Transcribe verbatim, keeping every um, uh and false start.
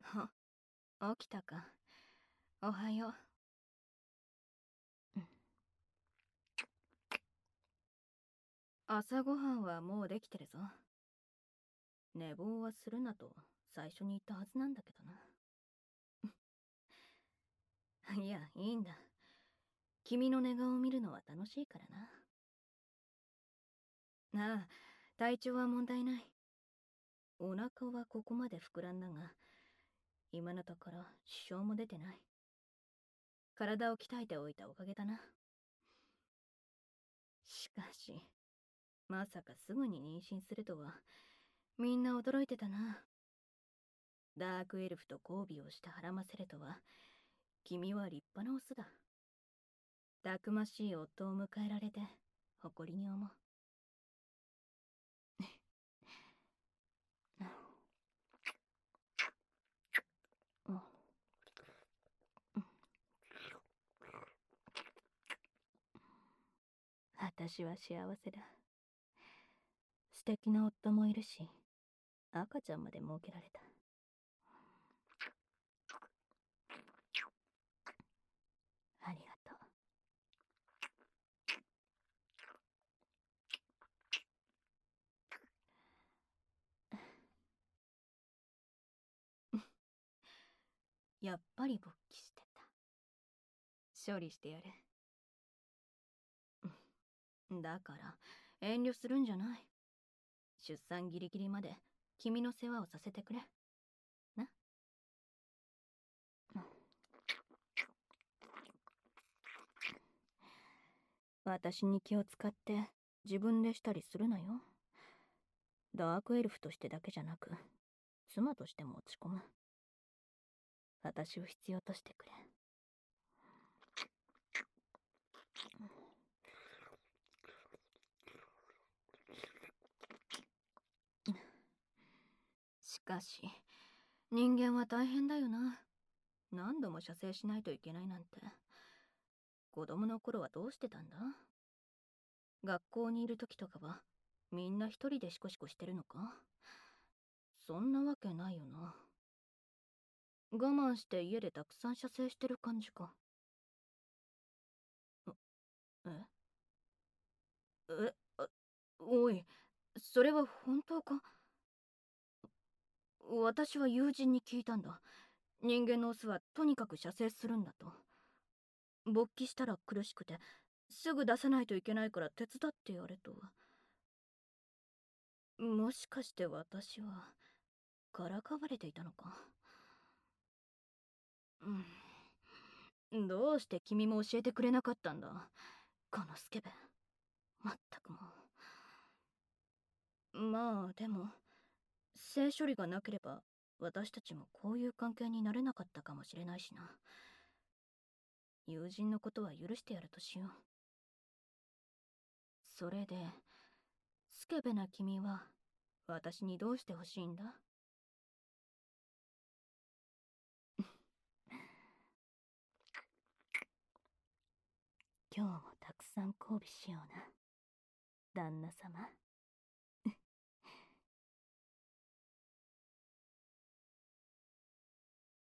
起きたか。おはよう。朝ごはんはもうできてるぞ。寝坊はするなと最初に言ったはずなんだけどな。いや、いいんだ。君の寝顔を見るのは楽しいからな。ああ、体調は問題ない。お腹はここまで膨らんだが、今のところ支障も出てない。体を鍛えておいたおかげだな。しかし、まさかすぐに妊娠するとは、みんな驚いてたな。ダークエルフと交尾をしてはらませるとは、君は立派なオスだ。たくましい夫を迎えられて誇りに思う。私は幸せだ。素敵な夫もいるし、赤ちゃんまで設けられた。ありがとう。やっぱり勃起してた。処理してやる。だから遠慮するんじゃない。出産ギリギリまで君の世話をさせてくれな。私に気を使って自分でしたりするなよ。ダークエルフとしてだけじゃなく、妻としても落ち込む。私を必要としてくれ。しかし、人間は大変だよな。何度も射精しないといけないなんて。子供の頃はどうしてたんだ？学校にいる時とかはみんな一人でシコシコしてるのか？そんなわけないよな。我慢して家でたくさん射精してる感じか。ええあおい、それは本当か？私は友人に聞いたんだ。人間のオスはとにかく射精するんだと。勃起したら苦しくてすぐ出さないといけないから手伝ってやれと。もしかして私はからかわれていたのか？うん。どうして君も教えてくれなかったんだ、このスケベ。まったくもう。まあでも性処理がなければ私たちもこういう関係になれなかったかもしれないしな。友人のことは許してやるとしよう。それでスケベな君は私にどうしてほしいんだ？今日もたくさん交尾しような、旦那様。